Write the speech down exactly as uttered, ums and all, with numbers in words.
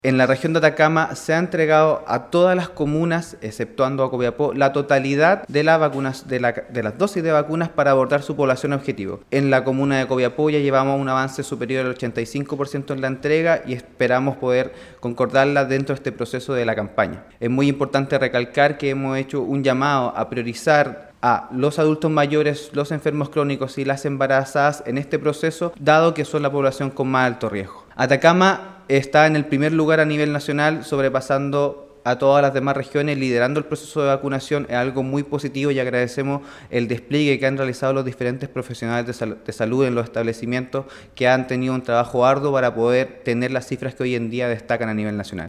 En la región de Atacama se ha entregado a todas las comunas, exceptuando a Copiapó, la totalidad de, la vacunas, de, la, de las dosis de vacunas para abordar su población objetivo. En la comuna de Copiapó ya llevamos un avance superior al ochenta y cinco por ciento en la entrega y esperamos poder concordarla dentro de este proceso de la campaña. Es muy importante recalcar que hemos hecho un llamado a priorizar a los adultos mayores, los enfermos crónicos y las embarazadas en este proceso, dado que son la población con más alto riesgo. Atacama está en el primer lugar a nivel nacional, sobrepasando a todas las demás regiones, liderando el proceso de vacunación. Es algo muy positivo y agradecemos el despliegue que han realizado los diferentes profesionales de, sal de salud en los establecimientos, que han tenido un trabajo arduo para poder tener las cifras que hoy en día destacan a nivel nacional.